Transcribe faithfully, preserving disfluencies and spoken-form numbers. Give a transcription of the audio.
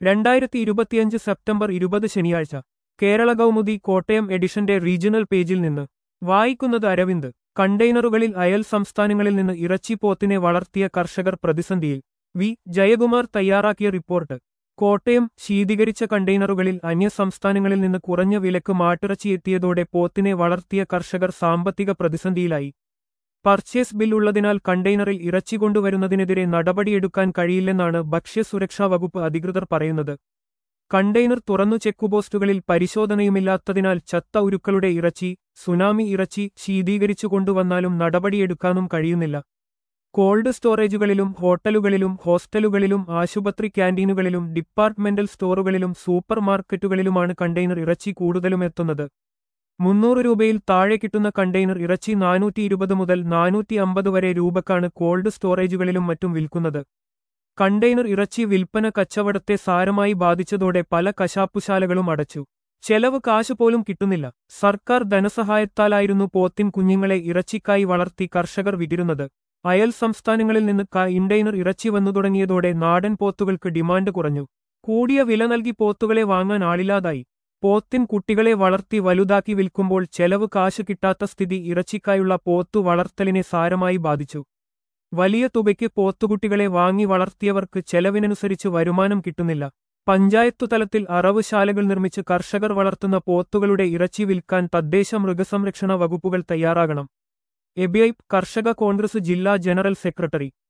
രണ്ടായിരത്തി ഇരുപത്തിയഞ്ച് സെപ്റ്റംബർ ഇരുപത് ശനിയാഴ്ച കേരള കൗമുദി കോട്ടയം എഡിഷന്റെ റീജിയണൽ പേജിൽ നിന്ന് വായിക്കുന്നത് അരവിന്ദ്. കണ്ടെയ്നറുകളിൽ അയൽ സംസ്ഥാനങ്ങളിൽ നിന്ന് ഇറച്ചി പോത്തിനെ വളർത്തിയ കർഷകർ പ്രതിസന്ധിയിൽ. വി ജയകുമാർ തയ്യാറാക്കിയ റിപ്പോർട്ട്. കോട്ടയം. ശീതീകരിച്ച കണ്ടെയ്നറുകളിൽ അന്യസംസ്ഥാനങ്ങളിൽ നിന്ന് കുറഞ്ഞ വിലക്ക് മാട്ടിറച്ചി എത്തിയതോടെ പോത്തിനെ വളർത്തിയ കർഷകർ സാമ്പത്തിക പ്രതിസന്ധിയിലായി. പർച്ചേസ് ബിൽ ഉള്ളതിനാൽ കണ്ടെയ്നറിൽ ഇറച്ചി കൊണ്ടുവരുന്നതിനെതിരെ നടപടിയെടുക്കാൻ കഴിയില്ലെന്നാണ് ഭക്ഷ്യസുരക്ഷാ വകുപ്പ് അധികൃതർ പറയുന്നത്. കണ്ടെയ്നർ തുറന്നു ചെക്കുപോസ്റ്റുകളിൽ പരിശോധനയുമില്ലാത്തതിനാൽ ചത്ത ഉരുക്കളുടെ ഇറച്ചി, സുനാമി ഇറച്ചി ശീതീകരിച്ചു കൊണ്ടുവന്നാലും നടപടിയെടുക്കാനും കഴിയുന്നില്ല. കോൾഡ് സ്റ്റോറേജുകളിലും ഹോട്ടലുകളിലും ഹോസ്റ്റലുകളിലും ആശുപത്രി ക്യാന്റീനുകളിലും ഡിപ്പാർട്ട്മെന്റൽ സ്റ്റോറുകളിലും സൂപ്പർ മാർക്കറ്റുകളിലുമാണ് കണ്ടെയ്നർ ഇറച്ചി കൂടുതലും എത്തുന്നത്. മുന്നൂറ് രൂപയിൽ താഴെ കിട്ടുന്ന കണ്ടെയ്നർ ഇറച്ചി നാനൂറ്റി ഇരുപത് മുതൽ നാനൂറ്റി അമ്പത് വരെ രൂപക്കാണ് കോൾഡ് സ്റ്റോറേജുകളിലും മറ്റും വിൽക്കുന്നത്. കണ്ടെയ്നർ ഇറച്ചി വിൽപ്പന കച്ചവടത്തെ സാരമായി ബാധിച്ചതോടെ പല കശാപ്പുശാലകളും അടച്ചു. ചെലവ് കാശുപോലും കിട്ടുന്നില്ല. സർക്കാർ ധനസഹായത്താലായിരുന്നു പോത്തിൻ കുഞ്ഞുങ്ങളെ ഇറച്ചിക്കായി വളർത്തി കർഷകർ വിറ്റിരുന്നത്. അയൽ സംസ്ഥാനങ്ങളിൽ നിന്ന് കണ്ടെയ്നർ ഇറച്ചി വന്നു തുടങ്ങിയതോടെ നാടൻ പോത്തുകൾക്ക് ഡിമാൻഡ് കുറഞ്ഞു. കൂടിയ വില നൽകി പോത്തുകളെ വാങ്ങാൻ ആളില്ലാതായി. പോത്തിൻ കുട്ടികളെ വളർത്തി വലുതാക്കി വിൽക്കുമ്പോൾ ചെലവ് കാശ് കിട്ടാത്ത സ്ഥിതി ഇറച്ചിക്കായുള്ള പോത്തു വളർത്തലിനെ സാരമായി ബാധിച്ചു. വലിയ തുകയ്ക്ക് പോത്തുകുട്ടികളെ വാങ്ങി വളർത്തിയവർക്ക് ചെലവിനനുസരിച്ച് വരുമാനം കിട്ടുന്നില്ല. പഞ്ചായത്തു തലത്തിൽ അറവുശാലകൾ നിർമ്മിച്ച് കർഷകർ വളർത്തുന്ന പോത്തുകളുടെ ഇറച്ചി വിൽക്കാൻ തദ്ദേശ മൃഗസംരക്ഷണ വകുപ്പുകൾ തയ്യാറാകണം. എബിഐ കർഷക കോൺഗ്രസ് ജില്ലാ ജനറൽ സെക്രട്ടറി